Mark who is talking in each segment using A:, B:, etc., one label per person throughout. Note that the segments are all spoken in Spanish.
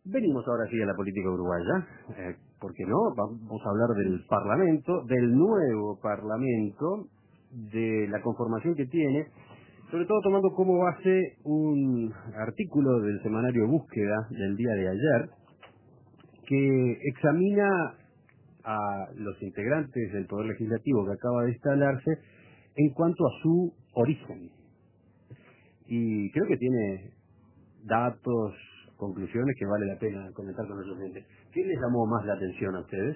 A: Venimos ahora sí a la política uruguaya, ¿por qué no? Vamos a hablar del Parlamento, del nuevo Parlamento, de la conformación que tiene, sobre todo tomando como base un artículo del semanario Búsqueda del día de ayer, que examina a los integrantes del Poder Legislativo que acaba de instalarse en cuanto a su origen. Y creo que tiene datos, conclusiones que vale la pena comentar con los oyentes. ¿Qué les llamó más la atención a ustedes?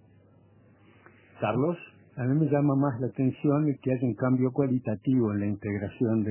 A: Carlos.
B: A mí me llama más la atención que haya un cambio cualitativo en la integración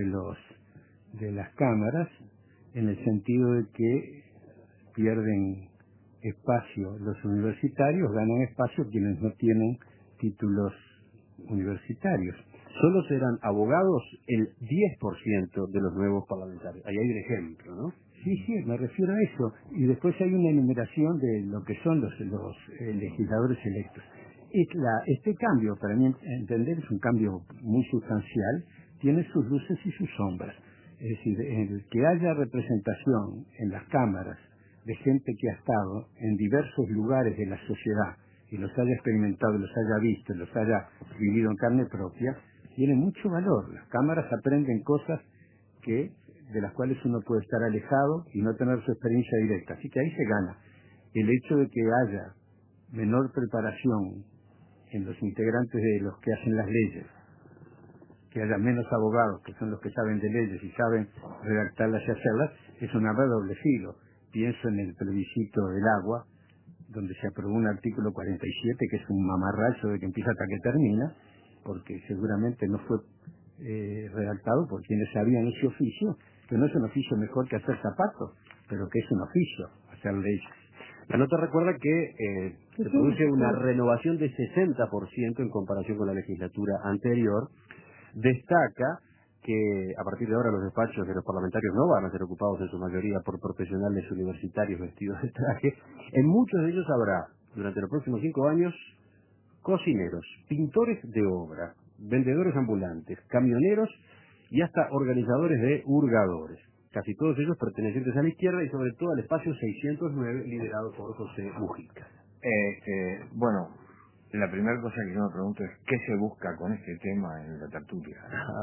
B: de las cámaras, en el sentido de que pierden espacio los universitarios, ganan espacio quienes no tienen títulos universitarios.
A: Solo serán abogados el 10% de los nuevos parlamentarios. Ahí hay un ejemplo, ¿no?
B: Sí, me refiero a eso. Y después hay una enumeración de lo que son los legisladores electos. Este cambio, para mí entender, es un cambio muy sustancial, tiene sus luces y sus sombras. Es decir, el que haya representación en las cámaras de gente que ha estado en diversos lugares de la sociedad y los haya experimentado, los haya visto, los haya vivido en carne propia, tiene mucho valor. Las cámaras aprenden cosas de las cuales uno puede estar alejado y no tener su experiencia directa. Así que ahí se gana. El hecho de que haya menor preparación en los integrantes de los que hacen las leyes, que haya menos abogados, que son los que saben de leyes y saben redactarlas y hacerlas, es un arma de doble filo. Pienso en el plebiscito del agua, donde se aprobó un artículo 47, que es un mamarracho de que empieza hasta que termina, porque seguramente no fue redactado por quienes sabían ese oficio, que no es un oficio mejor que hacer zapatos, pero que es un oficio, hacer leyes.
A: La nota recuerda que se produce una renovación de 60% en comparación con la legislatura anterior. Destaca que a partir de ahora los despachos de los parlamentarios no van a ser ocupados en su mayoría por profesionales universitarios vestidos de traje. En muchos de ellos habrá, durante los próximos 5 años, cocineros, pintores de obra, vendedores ambulantes, camioneros y hasta organizadores de hurgadores. Casi todos ellos pertenecientes a la izquierda y sobre todo al espacio 609 liderado por José Mujica.
C: Bueno, la primera cosa que yo me pregunto es ¿qué se busca con este tema en la tertulia?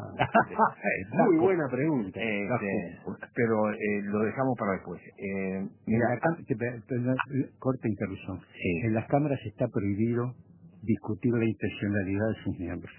A: Muy buena pregunta.
C: Pero lo dejamos para después.
B: Corta interrupción.
C: Sí.
B: En las cámaras está prohibido discutir la intencionalidad de sus miembros.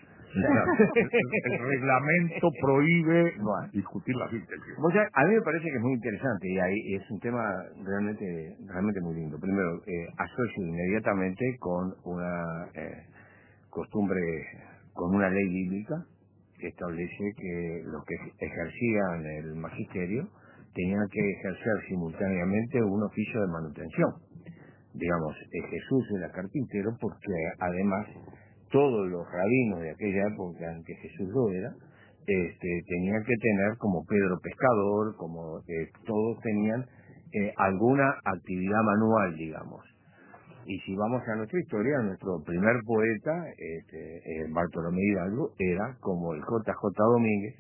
C: El reglamento prohíbe discutir las intenciones. O sea, a mí me parece que es muy interesante y ahí es un tema realmente muy lindo. Primero, asocio inmediatamente con una costumbre, con una ley bíblica que establece que los que ejercían el magisterio tenían que ejercer simultáneamente un oficio de manutención. Digamos, Jesús era carpintero porque además todos los rabinos de aquella época en que Jesús lo era, tenían que tener como Pedro pescador, como todos tenían alguna actividad manual, digamos. Y si vamos a nuestra historia, nuestro primer poeta, Bartolomé Hidalgo, era como el J.J. Domínguez,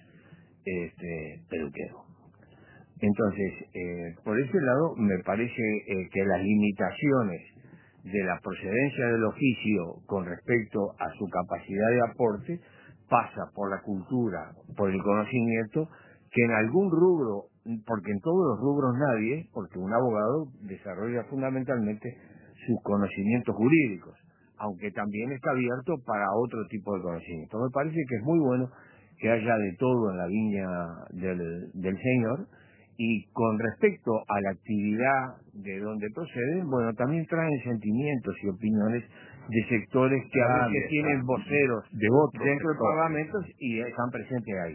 C: peluquero. Entonces, por ese lado, me parece que las limitaciones de la procedencia del oficio con respecto a su capacidad de aporte pasa por la cultura, por el conocimiento, que en algún rubro, porque en todos los rubros nadie, porque un abogado desarrolla fundamentalmente sus conocimientos jurídicos, aunque también está abierto para otro tipo de conocimiento. Me parece que es muy bueno que haya de todo en la viña del Señor. Y con respecto a la actividad de donde proceden, bueno, también traen sentimientos y opiniones de sectores que a veces tienen voceros de otros dentro del Parlamento y están presentes ahí.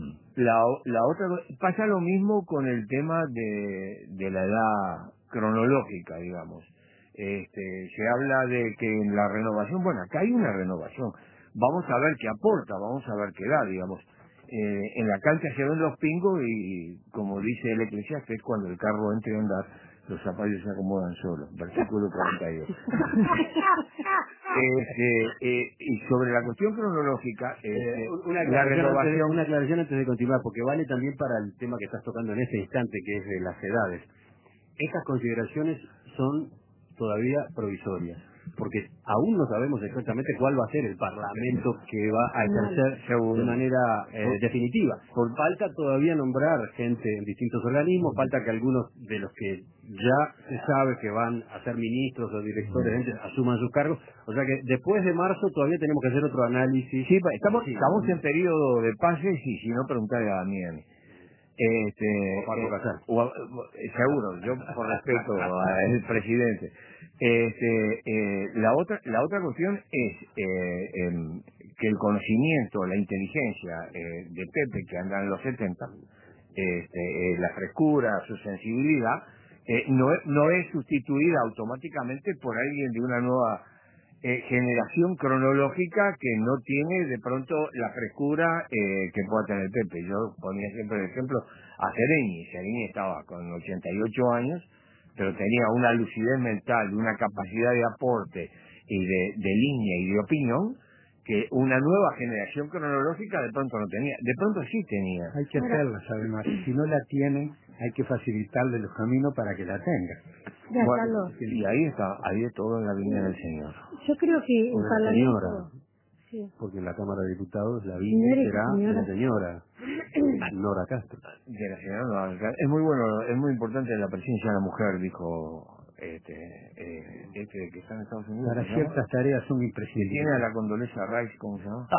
C: La otra, pasa lo mismo con el tema de la edad cronológica, digamos. Se habla de que en la renovación, bueno, acá hay una renovación. Vamos a ver qué aporta, vamos a ver qué da, digamos. En la cancha se ven los pingos y, como dice el Eclesiastés, cuando el carro entre a andar, los zapallos se acomodan solos. Versículo 42. Y sobre la cuestión cronológica,
A: una aclaración antes de continuar, porque vale también para el tema que estás tocando en este instante, que es de las edades. estas consideraciones son todavía provisorias, porque aún no sabemos exactamente cuál va a ser el Parlamento que va a ejercer de manera definitiva. Falta todavía nombrar gente en distintos organismos, falta que algunos de los que ya se sabe que van a ser ministros o directores asuman sus cargos, o sea que después de marzo todavía tenemos que hacer otro análisis.
C: Sí, estamos en periodo de pases y si no, preguntarle a Damián. Seguro, yo por respeto al presidente. La otra cuestión es que el conocimiento, la inteligencia de Pepe, que anda en los 70, la frescura, su sensibilidad, no es sustituida automáticamente por alguien de una nueva generación cronológica que no tiene de pronto la frescura que pueda tener Pepe. Yo ponía siempre el ejemplo a Sereñi. Sereñi estaba con 88 años, pero tenía una lucidez mental, una capacidad de aporte y de línea y de opinión que una nueva generación cronológica de pronto no tenía. De pronto sí tenía.
B: Hay que hacerlas, además. Si no la tienen, hay que facilitarle los caminos para que la tengan.
C: Bueno, y ahí está, ahí es todo en la viña del Señor.
D: Yo creo que el Parlamento...
A: Sí. Porque en la Cámara de Diputados la viña será de la señora Nora Castro.
C: De la señora Nora Castro. Es muy bueno, es muy importante la presencia de la mujer, dijo que está en Estados Unidos.
B: Para ciertas tareas son imprescindibles.
C: Tiene a la Condoleezza Rice, ¿cómo se llama?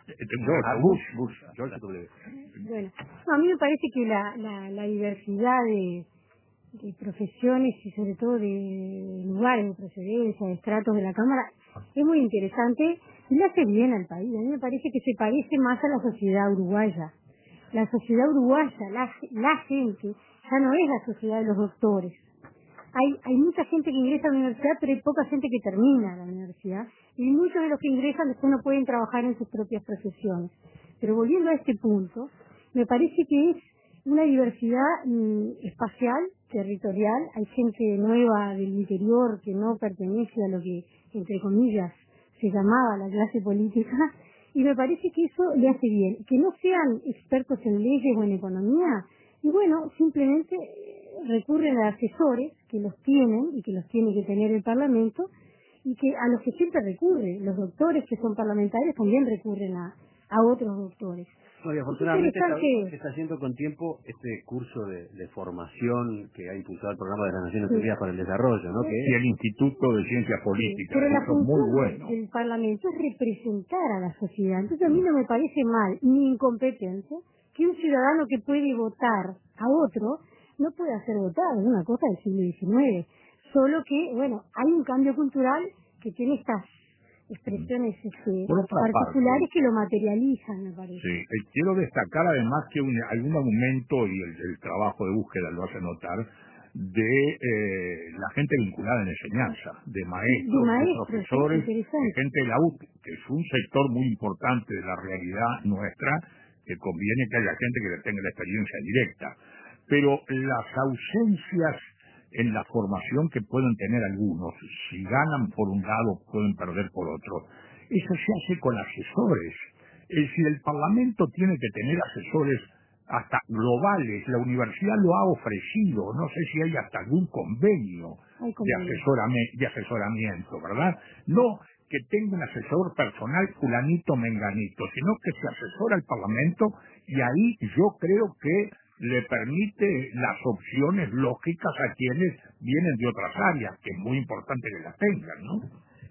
A: George W.
D: Bueno, a mí me parece que la diversidad de profesiones y sobre todo de lugares, de procedencia, de estratos de la Cámara es muy interesante y le hace bien al país. A mí me parece que se parece más a la sociedad uruguaya. La sociedad uruguaya, la gente, ya no es la sociedad de los doctores. Hay mucha gente que ingresa a la universidad, pero hay poca gente que termina la universidad. Y muchos de los que ingresan después no pueden trabajar en sus propias profesiones. Pero volviendo a este punto, me parece que es una diversidad espacial, territorial. Hay gente nueva del interior que no pertenece a lo que, entre comillas, se llamaba la clase política. Y me parece que eso le hace bien. Que no sean expertos en leyes o en economía. Y bueno, simplemente recurren a asesores que los tienen y que los tiene que tener el Parlamento y que a los que siempre recurre. Los doctores que son parlamentarios también recurren a otros doctores.
A: No, y afortunadamente está haciendo con tiempo este curso de formación que ha impulsado el Programa de las Naciones Unidas para el Desarrollo, ¿no?
E: Y el Instituto de Ciencias Políticas.
D: Pero la
E: eso es muy bueno.
D: del Parlamento es representar a la sociedad. Entonces a mí no me parece mal ni incompetente que un ciudadano que puede votar a otro no pueda ser votado. Es una cosa del siglo XIX. Solo que, bueno, hay un cambio cultural que tiene estas expresiones particulares que lo materializan, me parece.
E: Sí, quiero destacar además que algún aumento, y el trabajo de búsqueda lo hace notar, de la gente vinculada en enseñanza, de maestros, de profesores, de gente de la UTE, que es un sector muy importante de la realidad nuestra, que conviene que haya gente que tenga la experiencia directa. Pero las ausencias en la formación que pueden tener algunos, si ganan por un lado, pueden perder por otro. Eso se hace con asesores. Es decir, el Parlamento tiene que tener asesores hasta globales. La universidad lo ha ofrecido. No sé si hay hasta algún convenio de asesoramiento, ¿verdad? No que tenga un asesor personal fulanito menganito, sino que se asesora al Parlamento y ahí yo creo que le permite las opciones lógicas a quienes vienen de otras áreas, que es muy importante que las tengan, ¿no?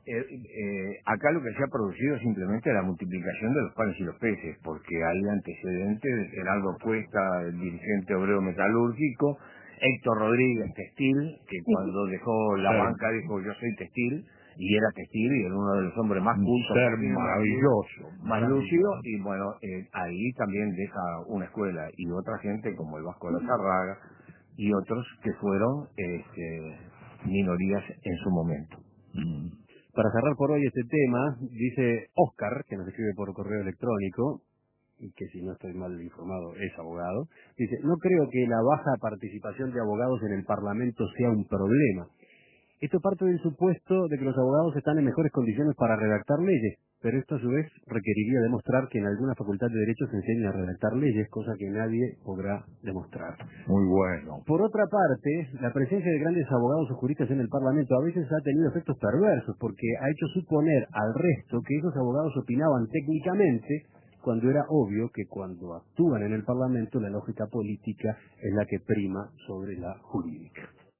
C: Acá lo que se ha producido es simplemente la multiplicación de los panes y los peces, porque hay antecedentes de Gerardo Cuesta, el dirigente obrero metalúrgico, Héctor Rodríguez, textil, que cuando dejó la banca dijo yo soy textil, y era textil y era uno de los hombres más cultos,
E: maravilloso,
C: más lúcido, y bueno, ahí también deja una escuela y otra gente como el Vasco de la Zarraga y otros que fueron minorías en su momento.
A: Para cerrar por hoy este tema, dice Oscar, que nos escribe por correo electrónico, y que si no estoy mal informado es abogado, dice, no creo que la baja participación de abogados en el Parlamento sea un problema. Esto parte del supuesto de que los abogados están en mejores condiciones para redactar leyes, pero esto a su vez requeriría demostrar que en alguna facultad de Derecho se enseña a redactar leyes, cosa que nadie podrá demostrar.
E: Muy bueno.
A: Por otra parte, la presencia de grandes abogados o juristas en el Parlamento a veces ha tenido efectos perversos, porque ha hecho suponer al resto que esos abogados opinaban técnicamente, cuando era obvio que cuando actúan en el Parlamento la lógica política es la que prima sobre la jurídica.